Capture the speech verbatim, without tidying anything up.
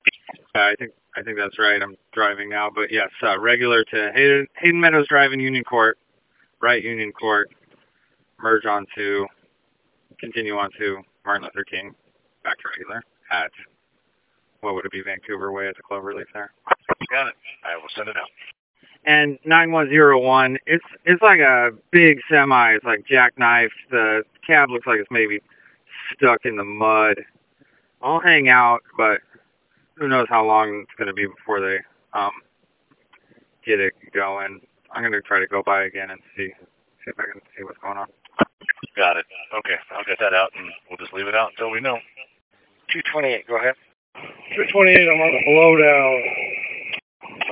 Uh, I think I think that's right. I'm driving now, but yes, uh, regular to Hayden, Hayden Meadows Drive and Union Court, right Union Court, merge onto, continue onto Martin Luther King, back to regular at what would it be, Vancouver Way at the Cloverleaf there. Got it. I will send it out. And nine one zero one, it's it's like a big semi. It's like jackknifed. The cab looks like it's maybe stuck in the mud. I'll hang out, but who knows how long it's going to be before they um get it going. I'm going to try to go by again and see see if I can see what's going on. Got it. Okay, I'll get that out, and we'll just leave it out until we know. two twenty-eight, go ahead. two twenty-eight, I'm on the blowdown